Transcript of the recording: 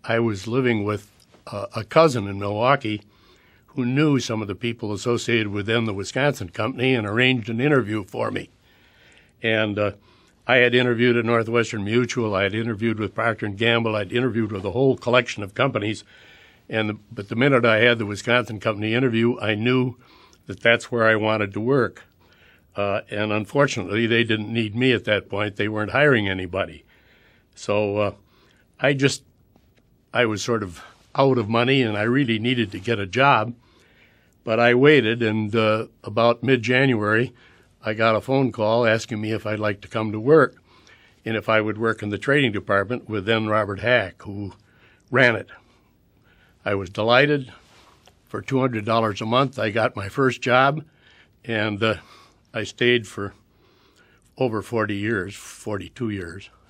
I was living with a cousin in Milwaukee who knew some of the people associated within the Wisconsin company and arranged an interview for me. And I had interviewed at Northwestern Mutual. I had interviewed with Procter & Gamble. I'd interviewed with a whole collection of companies. But the minute I had the Wisconsin company interview, I knew that that's where I wanted to work. And unfortunately, they didn't need me at that point. They weren't hiring anybody. So I was sort of out of money, and I really needed to get a job. But I waited, and about mid-January, I got a phone call asking me if I'd like to come to work and if I would work in the trading department with then Robert Hack, who ran it. I was delighted. For $200 a month, I got my first job, and I stayed for over 40 years, 42 years.